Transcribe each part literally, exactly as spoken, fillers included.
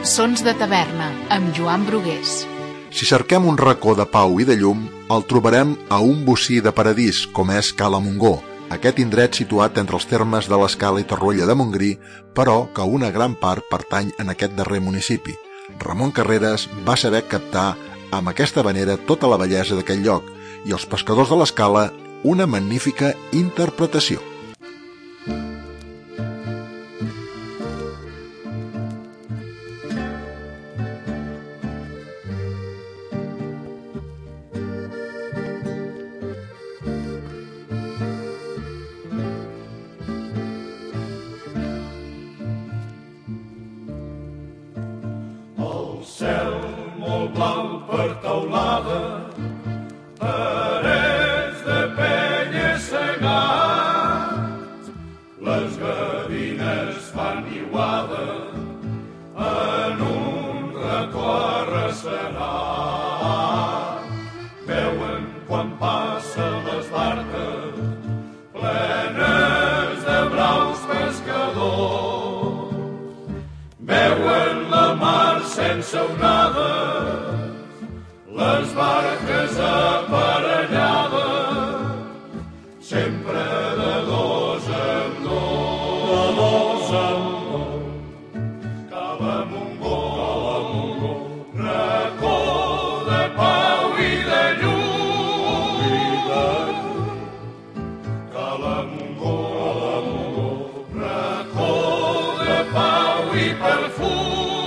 Sons de taverna, amb Joan Brugués. Si cerquem un racó de pau i de llum, el trobarem a un bocí de paradís, com és Cala Montgó, aquest indret situat entre els termes de l'Escala i Torroella de Montgrí, però que una gran part pertany en aquest darrer municipi. Ramon Carreras va saber captar amb aquesta vanera tota la bellesa d'aquell lloc i els pescadors de l'Escala una magnífica interpretació. Cel molt blau per teulada, parets de penya segat, les gavines fan niuada en un racó arrecerat. Veuen quan passen les barques plenes de braus pescadors, veuen la mar sense onades, les barques aparellades, sempre de dos en dos. De dos en dos. Cala Montgó, Cala Montgó, racó de pau i de llum. Cala Montgó, Cala Montgó, racó de pau i perfum.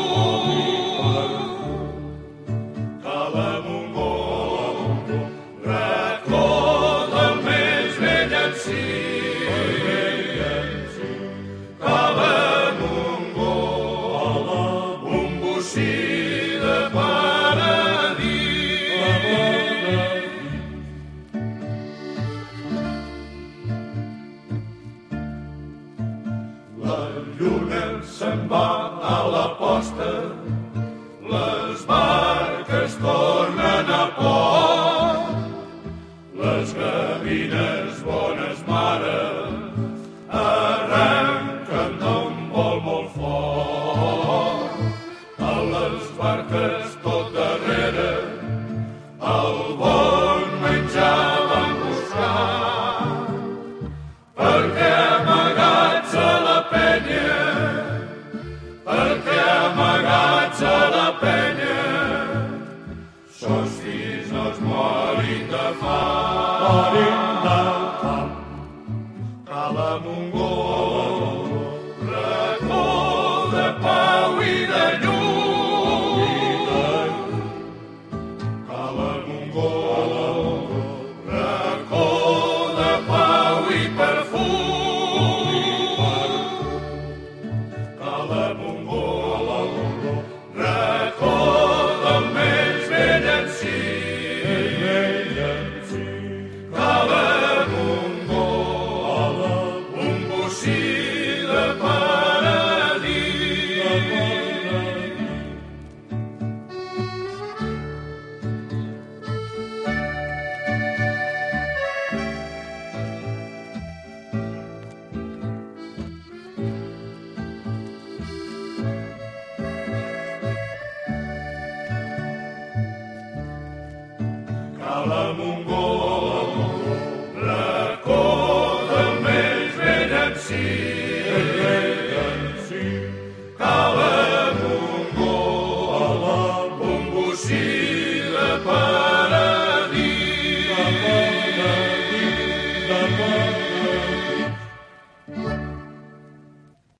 Se'n va a la posta, les barques tornen a port, les gavines bones mares arrenquen d'un vol molt fort. A les barques tot darrere el bon menjar van buscar, perquè amagats a la penya, perquè amagats a la penya, sos fills no es morin de fam. Morin de fam. Cala Montgó, racó de pau i de llum. Cala Montgó, racó de pau i perfum. Cala Montgó, racó del més vell encí. Cala Montgó, un bocí de paradís. Cala Montgó, racó del més vell encí. Cala Montgó, un bocí de paradís.